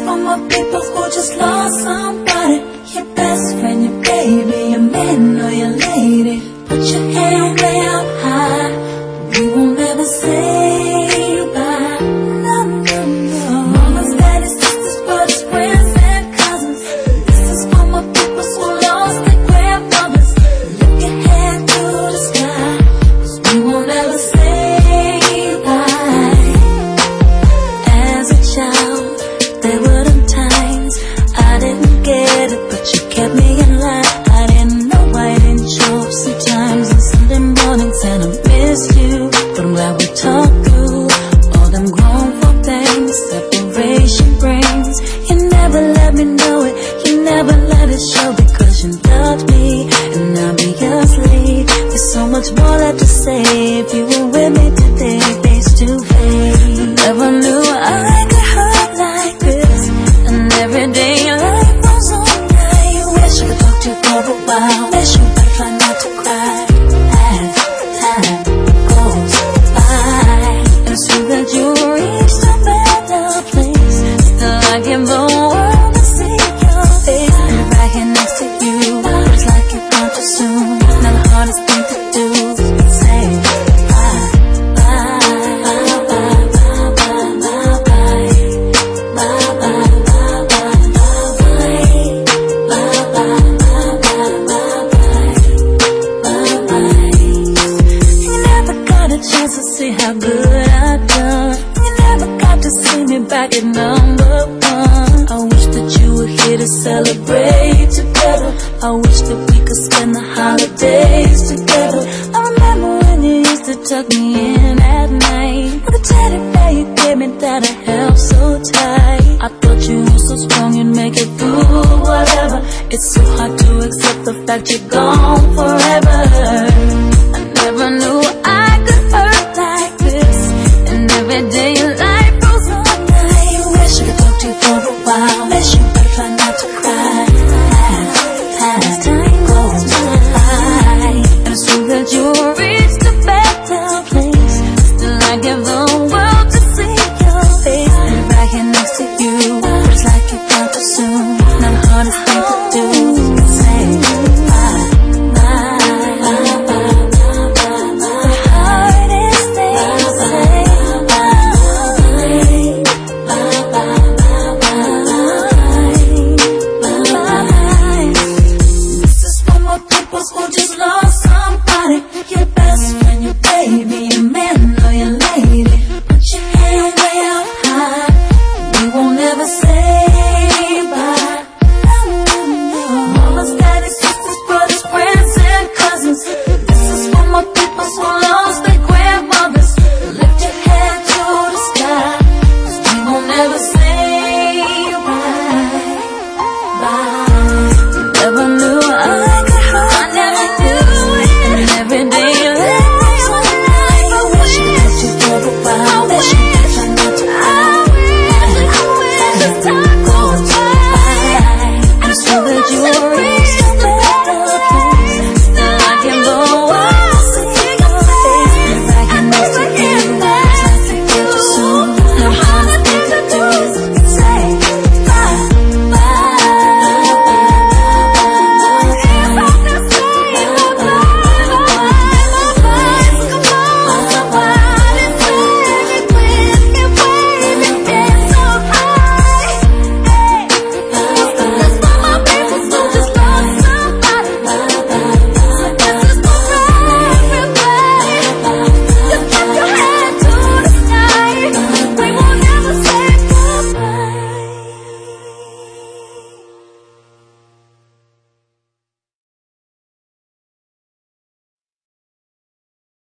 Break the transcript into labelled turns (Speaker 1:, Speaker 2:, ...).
Speaker 1: for my people who just lost somebody. Your best friend, your baby, your man or your lady. Put your hand way up high. We won't ever say bye. No, no, no. Mamas, daddies, sisters, brothers, friends, and cousins. This is for my people who lost their grandmothers. Lift your hand to the sky, 'cause we won't ever say bye. As a child, there were them times I didn't get it, but you kept me in line. I didn't know, I didn't show up sometimes on Sunday mornings, and I missed you. But I'm glad we talked through all them grown folk things separation brings. You never let me know it, you never let it show, because you loved me and obviously there's so much more left to say. If you were with me today, face to face, never knew I could hurt like this. And every day life goes on. I wish I could talk to you for a while. Wish you better try not to cry as time goes by. And it's true that you reached a better place. Still I give the world to see your face. And right here next to you, but it's like you're gone too soon. Now the hardest thing to do is say bye, bye, bye, bye, bye, bye, bye, bye. Bye, bye, bye, bye, bye, bye. Bye, bye, bye, bye, bye, bye, bye. You never got a chance to see how good I've done. You never got to see me back at number one. I wish that you were here to celebrate together. I wish that we could spend the holidays together. I remember when you used to tuck me in at night with a teddy bear you gave me that I held so tight. I thought you were so strong you'd make it through whatever. It's so hard to accept the fact you're gone